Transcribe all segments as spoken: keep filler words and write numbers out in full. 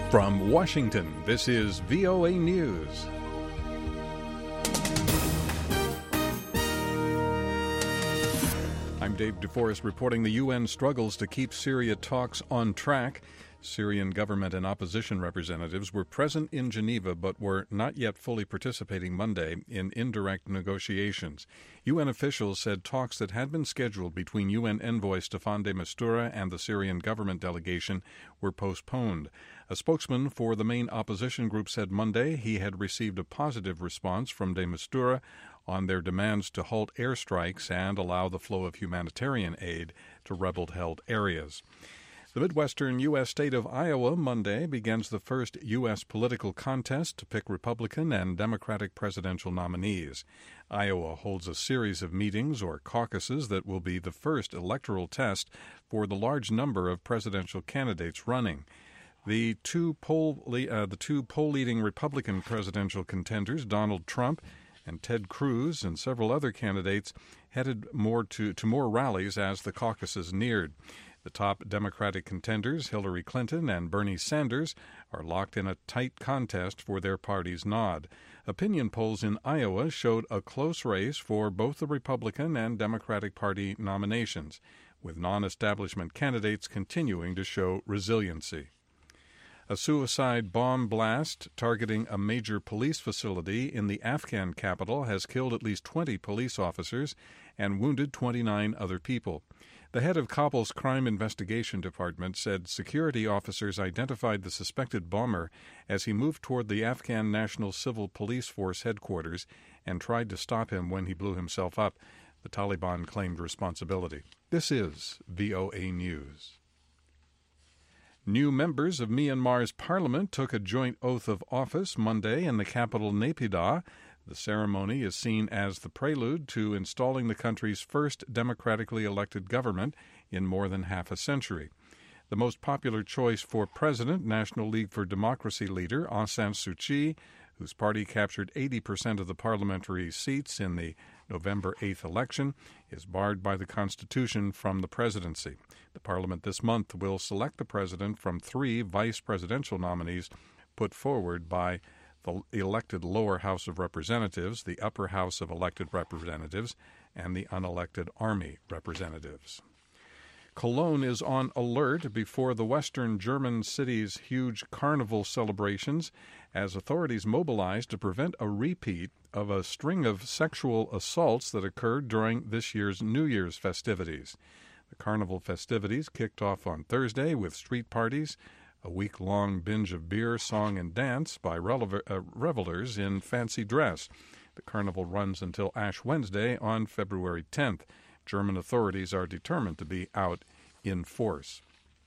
From Washington, this is V O A News. I'm Dave DeForest reporting the U N struggles to keep Syria talks on track. Syrian government and opposition representatives were present in Geneva but were not yet fully participating Monday in indirect negotiations. U N officials said talks that had been scheduled between U N envoy Staffan de Mistura and the Syrian government delegation were postponed. A spokesman for the main opposition group said Monday he had received a positive response from de Mistura on their demands to halt airstrikes and allow the flow of humanitarian aid to rebel-held areas. The Midwestern U S state of Iowa Monday begins the first U S political contest to pick Republican and Democratic presidential nominees. Iowa holds a series of meetings or caucuses that will be the first electoral test for the large number of presidential candidates running. The two poll uh, the two poll-leading Republican presidential contenders, Donald Trump and Ted Cruz, and several other candidates headed more to, to more rallies as the caucuses neared. The top Democratic contenders, Hillary Clinton and Bernie Sanders, are locked in a tight contest for their party's nod. Opinion polls in Iowa showed a close race for both the Republican and Democratic Party nominations, with non-establishment candidates continuing to show resiliency. A suicide bomb blast targeting a major police facility in the Afghan capital has killed at least twenty police officers and wounded twenty-nine other people. The head of Kabul's Crime Investigation Department said security officers identified the suspected bomber as he moved toward the Afghan National Civil Police Force headquarters and tried to stop him when he blew himself up. The Taliban claimed responsibility. This is V O A News. New members of Myanmar's parliament took a joint oath of office Monday in the capital Naypyidaw. The ceremony is seen as the prelude to installing the country's first democratically elected government in more than half a century. The most popular choice for president, National League for Democracy leader Aung San Suu Kyi, whose party captured eighty percent of the parliamentary seats in the November eighth election, is barred by the Constitution from the presidency. The parliament this month will select the president from three vice presidential nominees put forward by the elected lower House of Representatives, the upper House of Elected Representatives, and the unelected Army representatives. Cologne is on alert before the western German city's huge carnival celebrations as authorities mobilize to prevent a repeat of a string of sexual assaults that occurred during this year's New Year's festivities. The carnival festivities kicked off on Thursday with street parties, a week-long binge of beer, song, and dance by relev- uh, revelers in fancy dress. The carnival runs until Ash Wednesday on February tenth. German authorities are determined to be out in force.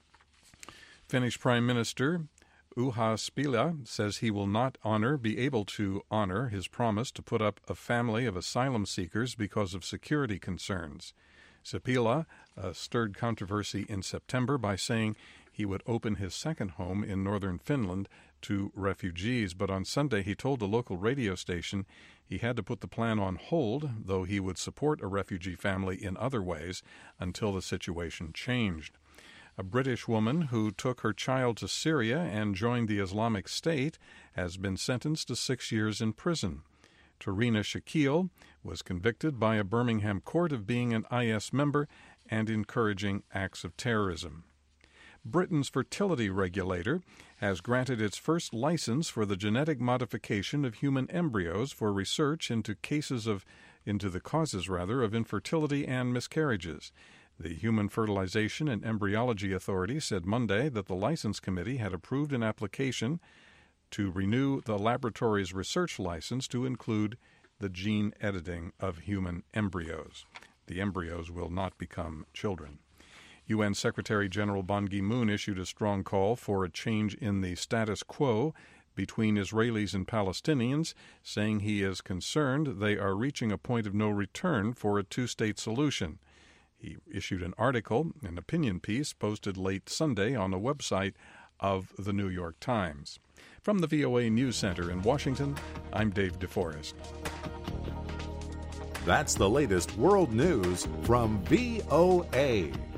Finnish Prime Minister Juha Sipilä says he will not honor, be able to honor his promise to put up a family of asylum seekers because of security concerns. Sipilä uh, stirred controversy in September by saying he would open his second home in northern Finland to refugees, but on Sunday he told a local radio station he had to put the plan on hold, though he would support a refugee family in other ways until the situation changed. A British woman who took her child to Syria and joined the Islamic State has been sentenced to six years in prison. Tarina Shakil was convicted by a Birmingham court of being an I S member and encouraging acts of terrorism. Britain's fertility regulator has granted its first license for the genetic modification of human embryos for research into cases of into the causes rather of infertility and miscarriages. The Human Fertilization and Embryology Authority said Monday that the license committee had approved an application to renew the laboratory's research license to include the gene editing of human embryos. The embryos will not become children. U N Secretary General Ban Ki-moon issued a strong call for a change in the status quo between Israelis and Palestinians, saying he is concerned they are reaching a point of no return for a two-state solution. He issued an article, an opinion piece, posted late Sunday on the website of the New York Times. From the V O A News Center in Washington, I'm Dave DeForest. That's the latest world news from V O A.